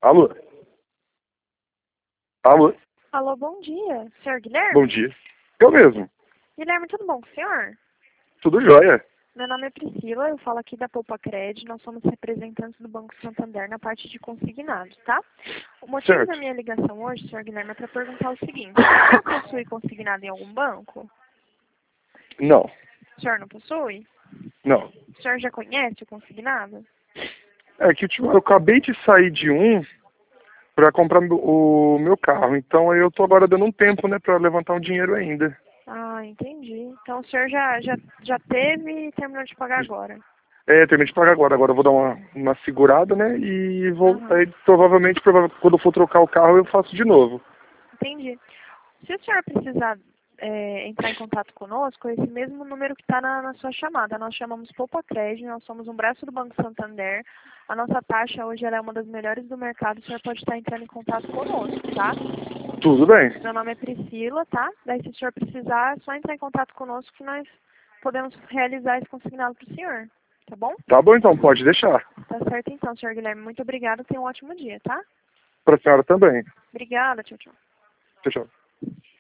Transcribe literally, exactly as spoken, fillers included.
Alô? Alô? Alô, bom dia. Senhor Guilherme? Bom dia. Eu mesmo. Guilherme, tudo bom com o senhor? Tudo jóia. Meu nome é Priscila, eu falo aqui da Poupa Cred, nós somos representantes do Banco Santander na parte de consignados, tá? O motivo Certo. da minha ligação hoje, senhor Guilherme, é para perguntar o seguinte: o senhor possui consignado em algum banco? Não. O senhor não possui? Não. O senhor já conhece o consignado? É que eu acabei de sair de um para comprar o meu carro. Então eu tô agora dando um tempo, né, para levantar um dinheiro ainda. Ah, entendi. Então o senhor já, já, já teve e terminou de pagar agora? É, terminei de pagar agora. Agora eu vou dar uma, uma segurada, né, e vou, Aham, aí, provavelmente, provavelmente, quando eu for trocar o carro, eu faço de novo. entendi. Se o senhor precisar é, entrar em contato conosco, esse mesmo número que está na, na sua chamada. Nós chamamos Poupa Cred, nós somos um braço do Banco Santander. A nossa taxa hoje ela é uma das melhores do mercado. O senhor pode estar entrando em contato conosco, tá? Tudo bem. Meu nome é Priscila, tá? Daí se o senhor precisar, é só entrar em contato conosco que nós podemos realizar esse consignado para o senhor. Tá bom? Tá bom então, pode deixar. Tá certo então, senhor Guilherme. Muito obrigada. Tenha um ótimo dia, tá? Pra senhora também. Obrigada. Tchau, tchau. Tchau, tchau.